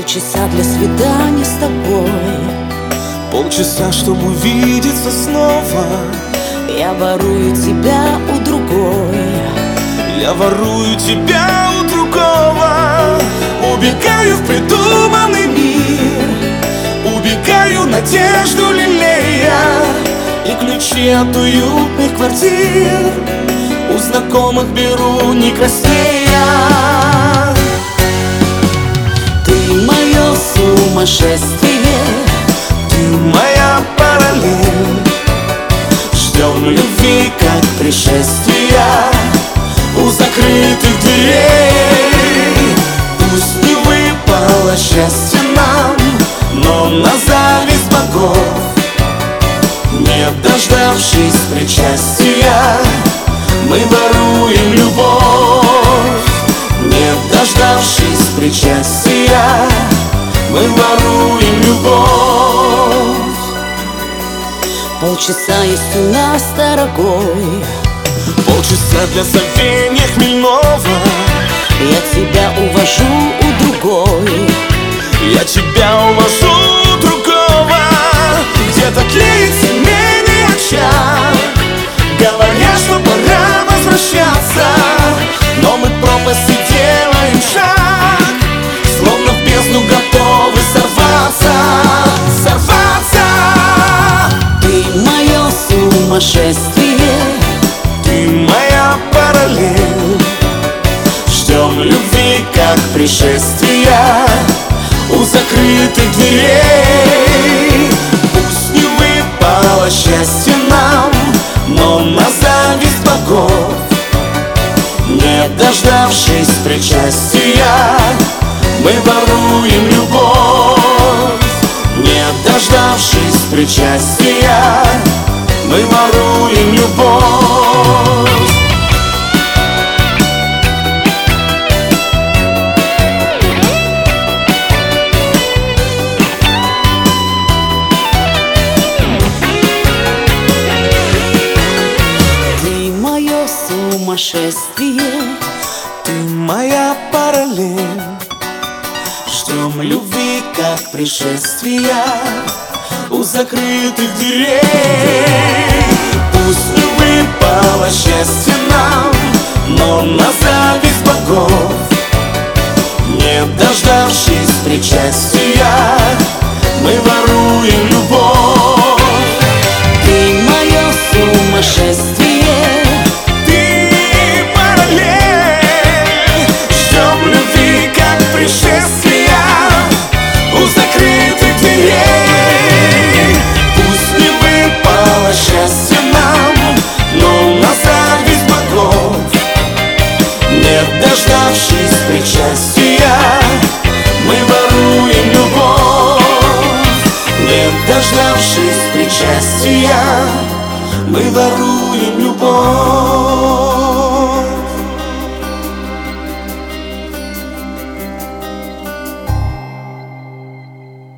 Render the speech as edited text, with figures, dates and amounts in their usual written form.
Полчаса для свидания с тобой, полчаса, чтобы увидеться снова. я ворую тебя у другой, Я ворую тебя у другого. Убегаю в придуманный мир, убегаю надежду лелея, и ключи от уютных квартир у знакомых беру не краснея. ты мое сумасшествие, Ты моя параллель. Ждем любви, как пришествия у закрытых дверей. Пусть не выпало счастье нам, но на зависть богов, не дождавшись причастия, мы воруем любовь. Не дождавшись причастия, мы воруем любовь. полчаса есть у нас, дорогой, Полчаса для забвения хмельного. я тебя увожу у другой, Я тебя увожу у другого. Где-то тлеет семейный очаг, говоря, что пора возвращаться, но мы пропасти делаем шаг, словно в бездну готовы сорваться. Сорваться. ты мое сумасшествие, Ты моя параллель. Ждем любви, как пришествия у закрытых дверей. Пусть не выпало счастье нам, но на зависть богов, не дождавшись причастия, мы воруем любовь. Не дождавшись причастия, мы воруем любовь. ты мое сумасшествие, Ты моя параллель. Ждем любви, как пришествия у закрытых дверей. Пусть не выпало счастье нам, но на зависть богов, не дождавшись причастия, мы воруем любовь. ты мое сумасшествие, Ты параллель. Ждем любви, как пришествия у закрытых дверей. Пусть не выпало счастье нам, но на зависть богов, не дождавшись причастия, мы воруем любовь. Не дождавшись причастия, мы воруем любовь.